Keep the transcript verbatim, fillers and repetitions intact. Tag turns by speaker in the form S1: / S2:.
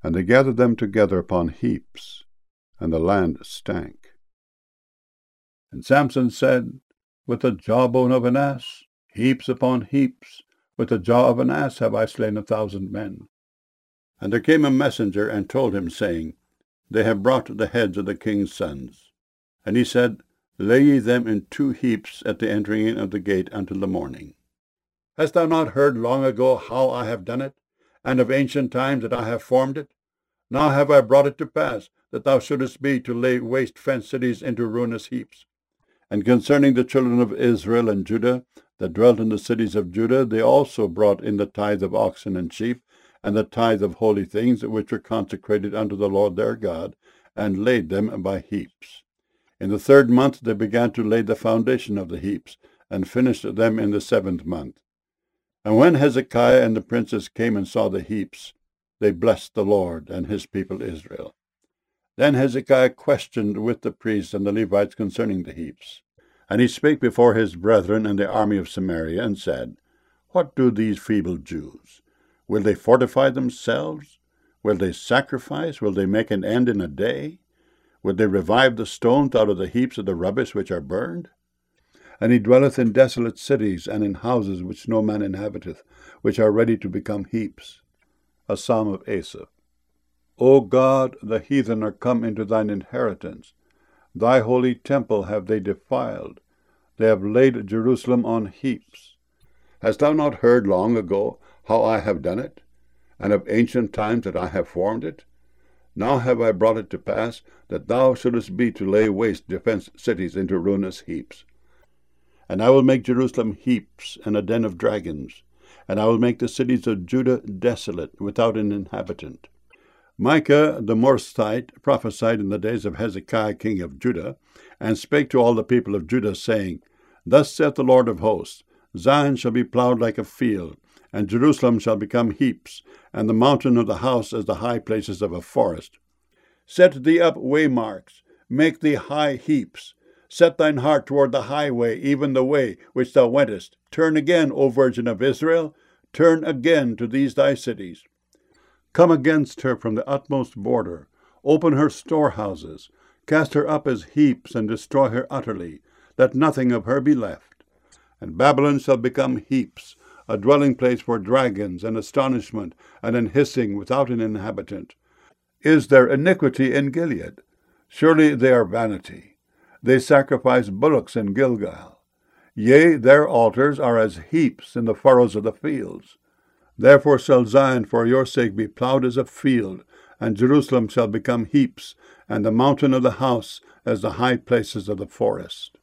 S1: And they gathered them together upon heaps, and the land stank. And Samson said, With the jawbone of an ass, heaps upon heaps, with the jaw of an ass have I slain a thousand men. And there came a messenger and told him, saying, They have brought the heads of the king's sons. And he said, Lay ye them in two heaps at the entering in of the gate until the morning. Hast thou not heard long ago how I have done it, and of ancient times that I have formed it? Now have I brought it to pass, that thou shouldest be to lay waste fenced cities into ruinous heaps. And concerning the children of Israel and Judah, that dwelt in the cities of Judah, they also brought in the tithe of oxen and sheep, and the tithe of holy things which were consecrated unto the Lord their God, and laid them by heaps. In the third month they began to lay the foundation of the heaps, and finished them in the seventh month. And when Hezekiah and the princes came and saw the heaps, they blessed the Lord and his people Israel. Then Hezekiah questioned with the priests and the Levites concerning the heaps. And he spake before his brethren in the army of Samaria, and said, What do these feeble Jews? Will they fortify themselves? Will they sacrifice? Will they make an end in a day? Will they revive the stones out of the heaps of the rubbish which are burned? And he dwelleth in desolate cities, and in houses which no man inhabiteth, which are ready to become heaps. A psalm of Asaph. O God, the heathen are come into thine inheritance. Thy holy temple have they defiled. They have laid Jerusalem on heaps. Hast thou not heard long ago how I have done it, and of ancient times that I have formed it? Now have I brought it to pass, that thou shouldest be to lay waste defenced cities into ruinous heaps. And I will make Jerusalem heaps, and a den of dragons, and I will make the cities of Judah desolate, without an inhabitant. Micah the Morthite prophesied in the days of Hezekiah king of Judah, and spake to all the people of Judah, saying, Thus saith the Lord of hosts, Zion shall be plowed like a field, and Jerusalem shall become heaps, and the mountain of the house as the high places of a forest. Set thee up waymarks, make thee high heaps. Set thine heart toward the highway, even the way which thou wentest. Turn again, O Virgin of Israel, turn again to these thy cities. Come against her from the utmost border, open her storehouses, cast her up as heaps, and destroy her utterly. Let nothing of her be left. And Babylon shall become heaps, a dwelling place for dragons, and astonishment, and an hissing without an inhabitant. Is there iniquity in Gilead? Surely they are vanity. They sacrifice bullocks in Gilgal. Yea, their altars are as heaps in the furrows of the fields. Therefore shall Zion for your sake be plowed as a field, and Jerusalem shall become heaps, and the mountain of the house as the high places of the forest.